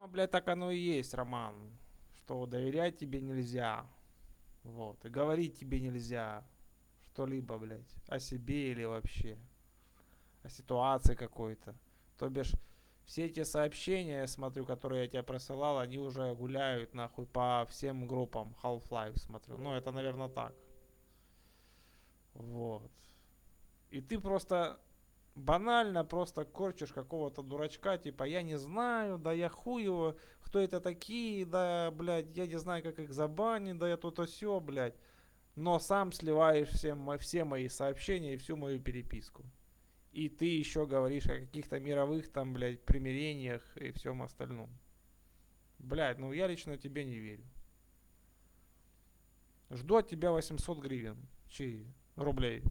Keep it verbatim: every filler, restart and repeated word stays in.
Ну, блядь, так оно и есть, Роман. Что доверять тебе нельзя. Вот. И говорить тебе нельзя что-либо, блядь, о себе или вообще о ситуации какой-то. То бишь, все эти сообщения, я смотрю, которые я тебе присылал, они уже гуляют нахуй по всем группам Half-Life, смотрю. Ну, это, наверное, так. Вот. И ты просто банально просто корчишь какого-то дурачка, типа, я не знаю, да я хуй его, кто это такие, да, блядь, я не знаю, как их забанить, да я тут все, блядь. Но сам сливаешь все, все мои сообщения и всю мою переписку. И ты еще говоришь о каких-то мировых там, блядь, примирениях и всем остальном. Блядь, ну я лично тебе не верю. Жду от тебя восемьсот гривен. Чи рублей.